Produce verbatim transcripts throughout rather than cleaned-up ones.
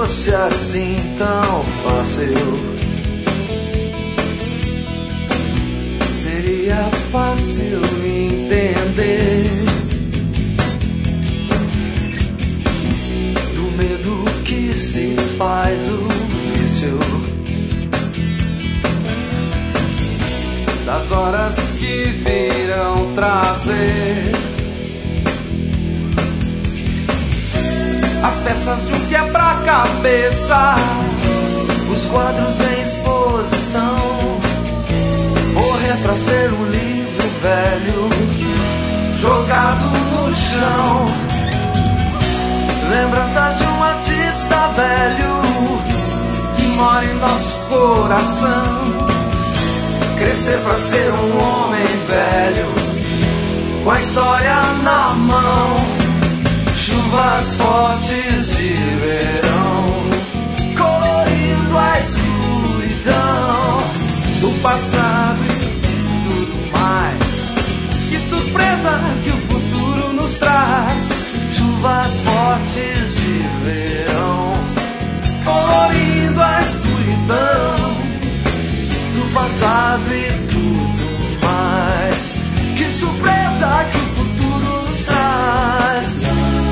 fosse assim tão fácil, seria fácil entender do medo que se faz o vício, das horas que virão trazer as peças de um quebra-cabeça, os quadros em exposição, morrer pra ser um livro velho jogado no chão, lembranças de um artista velho que mora em nosso coração, crescer pra ser um homem velho com a história na mão. Chuvas fortes de verão colorindo a escuridão do passado e tudo mais. Que surpresa que o futuro nos traz. Chuvas fortes de verão colorindo a escuridão do passado e tudo mais. Que surpresa que o futuro nos traz.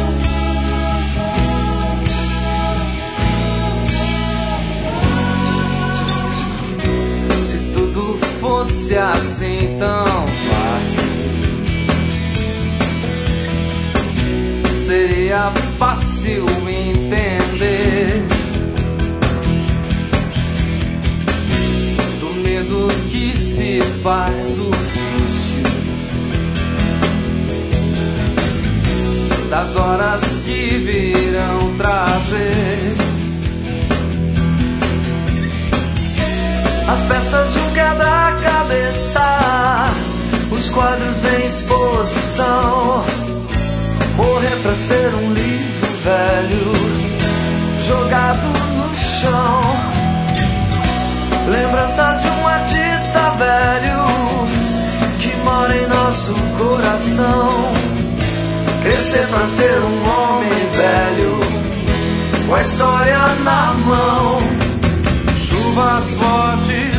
Fosse assim tão fácil, seria fácil entender do medo que se faz o vício, das horas que virão trazer as peças de um quebra-cabeça, os quadros em exposição, morrer pra ser um livro velho jogado no chão, lembranças de um artista velho que mora em nosso coração, crescer pra ser um homem velho com a história na mão. Chuvas fortes